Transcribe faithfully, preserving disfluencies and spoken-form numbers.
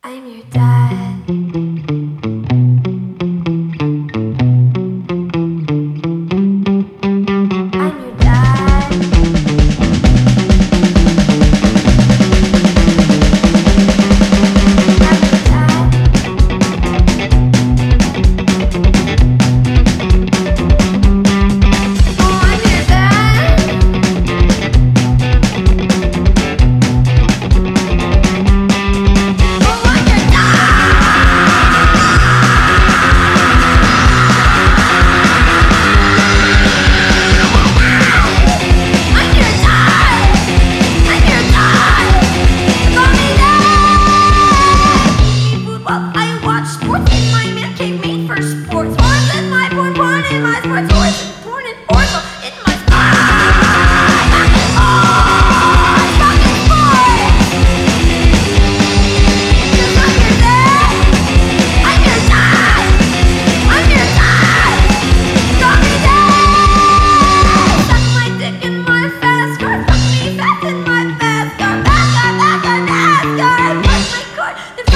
I'm your dad. I'm your dad. I'm your dad. Oh, I'm your dad. Oh, I'm your I'm your dad! I'm your dad! Call me dad! Eat food while I watch sports in my man cave made for sports. Horse in my porn, porn in my sports. Horse and porn and orzo in my sports. Fucking sports! Fucking sports! I'm your dad! I'm your dad! I'm your dad! Call me dad! Suck my dick in my fast car. Fuck me fast in my fast car. Fast car, fast car, NASCAR. I put my car.